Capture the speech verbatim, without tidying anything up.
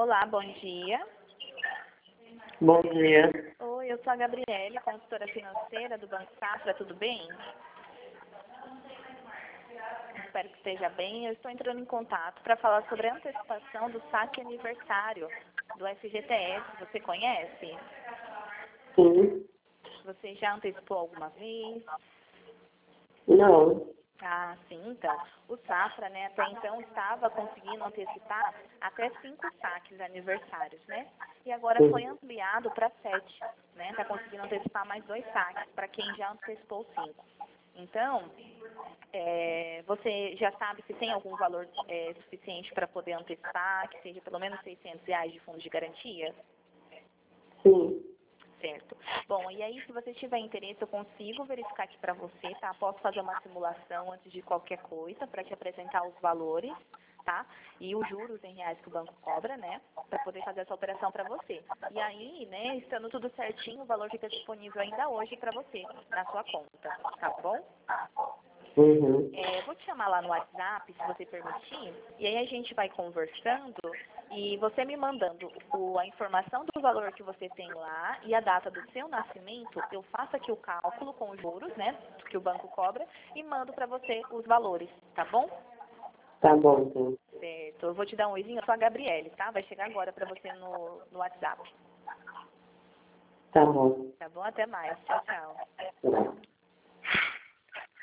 Olá, bom dia. Bom dia. Oi, eu sou a Gabriele, consultora financeira do Banco Safra, tudo bem? Espero que esteja bem. Eu estou entrando em contato para falar sobre a antecipação do saque aniversário do F G T S. Você conhece? Sim. Você já antecipou alguma vez? Não. Ah, sim, então. O Safra, né, até então estava conseguindo antecipar até cinco saques aniversários, né? E agora Sim. foi ampliado para sete, né? Está conseguindo antecipar mais dois saques para quem já antecipou cinco. Então, é, você já sabe se tem algum valor é, suficiente para poder antecipar, que seja pelo menos seiscentos reais de fundo de garantia? Sim. Certo. Bom, e aí se você tiver interesse, eu consigo verificar aqui para você, tá? Posso fazer uma simulação antes de qualquer coisa para te apresentar os valores, tá? E os juros em reais que o banco cobra, né? Para poder fazer essa operação para você. E aí, né, estando tudo certinho, o valor fica disponível ainda hoje para você, na sua conta, tá bom? Uhum. É, eu vou te chamar lá no WhatsApp, se você permitir, e aí a gente vai conversando e você me mandando o, a informação do valor que você tem lá e a data do seu nascimento, eu faço aqui o cálculo com os juros, né, que o banco cobra, e mando para você os valores, tá bom? Tá bom, então. Certo. Eu vou te dar um oizinho, eu sou a Gabriele, tá? Vai chegar agora para você no, no WhatsApp. Tá bom. Tá bom? Até mais. Tchau, tchau. Tá.